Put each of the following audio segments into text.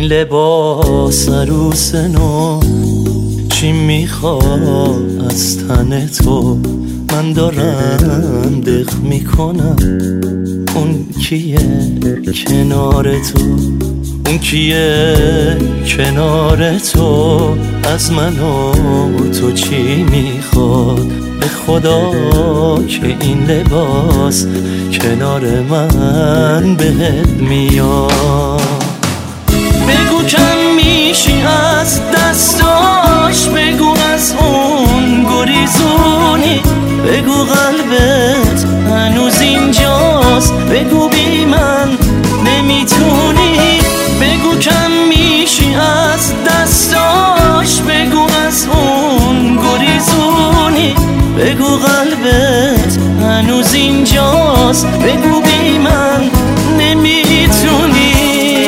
لباس عروس نو چی میخواد از تن تو؟ من دارم دق میکنم اون کیه کنار تو؟ اون کیه کنار تو؟ از من و تو چی میخواد؟ به خدا که این لباس کنار من بهت میاد. بگو کم میشی از دستاش، بگو از اون گریزونی، بگو قلبت هنوز اینجاست، بگو بی من نمیتونی. بگو کم میشی از دستاش، بگو از اون گریزونی، بگو قلبت هنوز اینجاست، بگو بی من نمیتونی.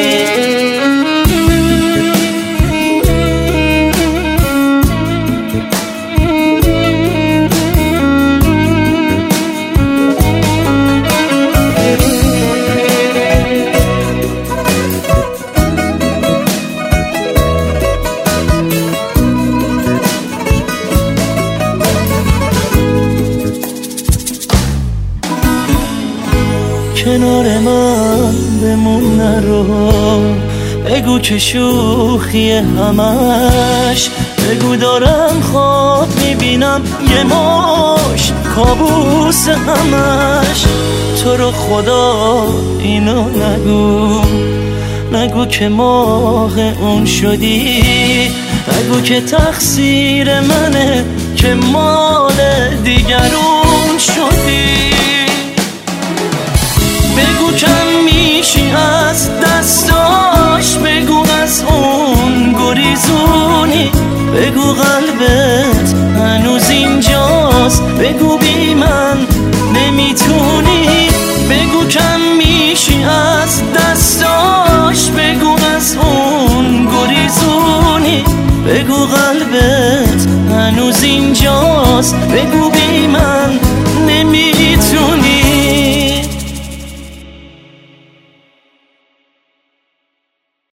کنار من بمون نرو، بگو که شوخی همش، بگو دارم خواب میبینم یه مش کابوس همش. تو رو خدا اینو نگو که ماه اون شدی، نگو که تقصیر منه که مال دیگرون شدی. بگو کم میشی از دستاش، بگو از اون گریزونی، بگو قلبت هنوز اینجاست، بگو بی من نمیتونی. بگو کم میشی از دستاش، بگو از اون گریزونی، بگو قلبت هنوز اینجاست، بگو